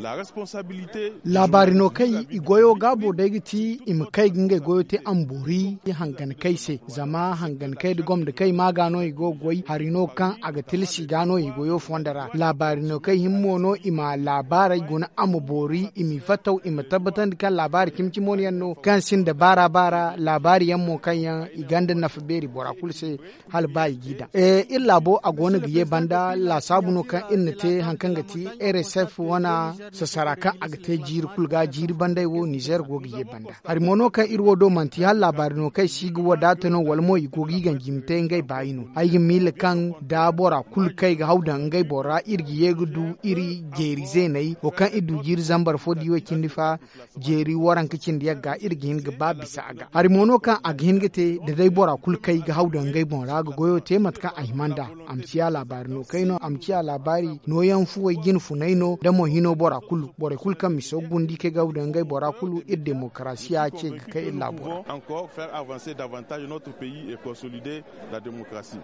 labari no kai igoyo gabo da giti im kai ginga goyo te amburi hangan kai se zama hangan kai da gom da kai magano igo goyi harino kan aga tilsi gano igoyo fondara labari no kai himmo no ima labara gona amubori imi fatau ima tabbatan kan labari kimci moniyan no kan sin da bara labari yammo kan yan iganda na faberi bora kulse hal bayi gida illa bo agona giye banda la sabuno kan innate hankan gati RSF wana sasaraka agate jir kulga jir bandai wo Niger gogiye banda har mono kan irwo do manti hal labari no kai sigu wadata no walmo igogi gan gimte ngai bayino ay mil kan da bora kul kai ga hauda ngai bora irgi yegudu iri geri zenai o kan idu jir zambar fodiyo kindifa jeri waran kicin da ga irgi hin ga babisa aga har mono kan aghin gite da dai bora kul kai ga hauda ngai bora ga goyo te matka ahimanda amciya labari no kai no amciya labari no yan fuwai gin funaino da mo hino bora kul kan miso gundi ke ga hauda ngai bora kulu demokrasiya ce ga kai illa bora encore faire avancer davantage notre pays et consolider la démocratie.